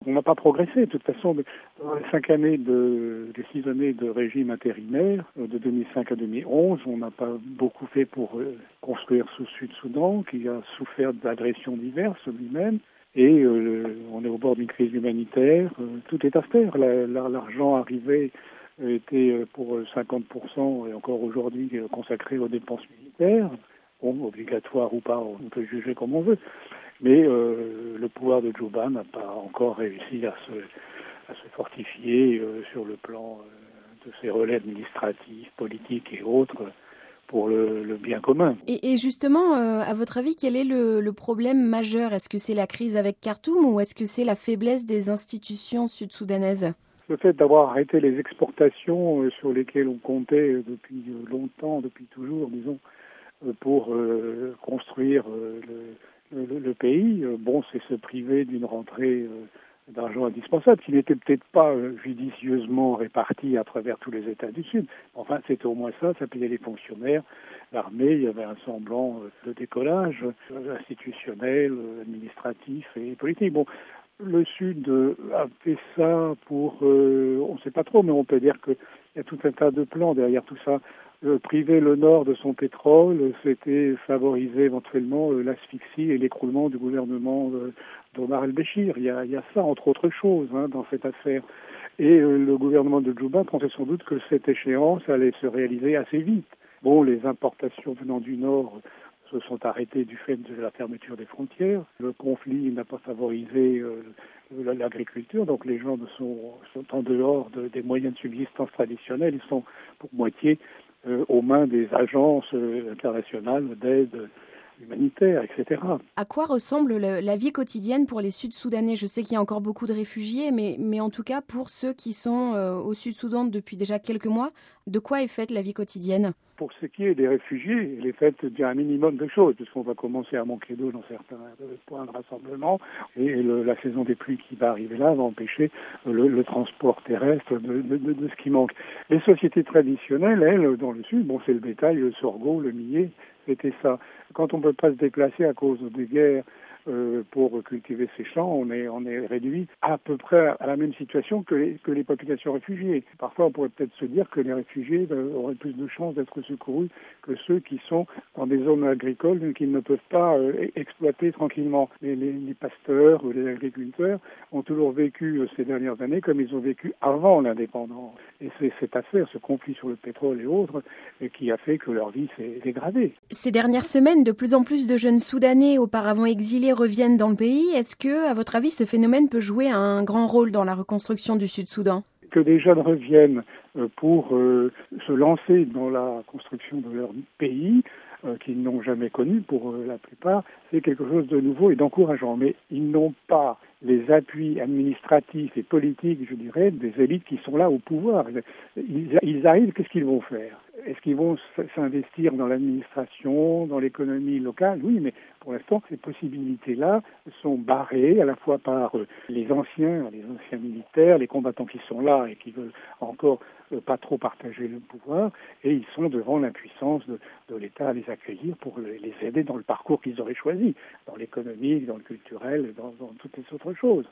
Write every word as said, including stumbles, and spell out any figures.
on n'a pas progressé. De toute façon, dans les cinq années de, les six années de régime intérimaire, de deux mille cinq à deux mille onze, on n'a pas beaucoup fait pour euh, construire ce Sud-Soudan, qui a souffert d'agressions diverses lui-même. Et euh, on est au bord d'une crise humanitaire. Euh, tout est à faire. La, la, l'argent arrivé était pour cinquante pour cent, et encore aujourd'hui, consacré aux dépenses militaires. Bon, obligatoire ou pas, on peut juger comme on veut. Mais euh, le pouvoir de Djouba n'a pas encore réussi à se, à se fortifier euh, sur le plan euh, de ses relais administratifs, politiques et autres pour le, le bien commun. Et, et justement, euh, à votre avis, quel est le, le problème majeur ? Est-ce que c'est la crise avec Khartoum ou est-ce que c'est la faiblesse des institutions sud-soudanaises ? Le fait d'avoir arrêté les exportations euh, sur lesquelles on comptait euh, depuis euh, longtemps, depuis toujours, disons, euh, pour euh, construire euh, le, le, le pays, euh, bon, c'est se priver d'une rentrée euh, d'argent indispensable, qui n'était peut-être pas euh, judicieusement répartie à travers tous les États du Sud. Enfin, c'était au moins ça, ça payait les fonctionnaires, l'armée, il y avait un semblant euh, de décollage euh, institutionnel, euh, administratif et politique. Bon, le Sud a fait ça pour, euh, on ne sait pas trop, mais on peut dire qu'il y a tout un tas de plans derrière tout ça. Euh, priver le Nord de son pétrole, c'était favoriser éventuellement euh, l'asphyxie et l'écroulement du gouvernement euh, d'Omar el-Béchir. Il y a, il y a ça, entre autres choses, hein, dans cette affaire. Et euh, le gouvernement de Djouba pensait sans doute que cette échéance allait se réaliser assez vite. Bon, les importations venant du Nord se sont arrêtés du fait de la fermeture des frontières. Le conflit n'a pas favorisé euh, l'agriculture, donc les gens sont, sont en dehors de, des moyens de subsistance traditionnels. Ils sont pour moitié euh, aux mains des agences euh, internationales d'aide humanitaire, et cetera. À quoi ressemble le, la vie quotidienne pour les Sud-Soudanais ? Je sais qu'il y a encore beaucoup de réfugiés, mais, mais en tout cas pour ceux qui sont euh, au Sud-Soudan depuis déjà quelques mois, de quoi est faite la vie quotidienne ? Pour ce qui est des réfugiés, il est fait d'un minimum de choses, puisqu'on va commencer à manquer d'eau dans certains points de rassemblement, et le, la saison des pluies qui va arriver là va empêcher le, le transport terrestre de, de, de, de ce qui manque. Les sociétés traditionnelles, elles, dans le sud, bon, c'est le bétail, le sorgho, le millet, c'était ça. Quand on ne peut pas se déplacer à cause des guerres, Euh, pour cultiver ces champs, on est, on est réduit à peu près à la même situation que les, que les populations réfugiées. Parfois, on pourrait peut-être se dire que les réfugiés euh, auraient plus de chances d'être secourus que ceux qui sont dans des zones agricoles qu'ils ne peuvent pas euh, exploiter tranquillement. Les, les, les pasteurs ou les agriculteurs ont toujours vécu euh, ces dernières années comme ils ont vécu avant l'indépendance. Et c'est cette affaire, ce conflit sur le pétrole et autres, et qui a fait que leur vie s'est dégradée. Ces dernières semaines, de plus en plus de jeunes Soudanais auparavant exilés reviennent dans le pays. Est-ce que, à votre avis, ce phénomène peut jouer un grand rôle dans la reconstruction du Sud-Soudan ? Que des jeunes reviennent pour euh, se lancer dans la construction de leur pays, euh, qu'ils n'ont jamais connu pour euh, la plupart, c'est quelque chose de nouveau et d'encourageant. Mais ils n'ont pas les appuis administratifs et politiques, je dirais, des élites qui sont là au pouvoir. Ils, ils arrivent, qu'est-ce qu'ils vont faire ? Est-ce qu'ils vont s'investir dans l'administration, dans l'économie locale ? Oui, mais pour l'instant, ces possibilités-là sont barrées à la fois par les anciens, les anciens militaires, les combattants qui sont là et qui veulent encore pas trop partager le pouvoir, et ils sont devant l'impuissance de, de l'État à les accueillir pour les aider dans le parcours qu'ils auraient choisi, dans l'économique, dans le culturel, dans, dans toutes les autres choses.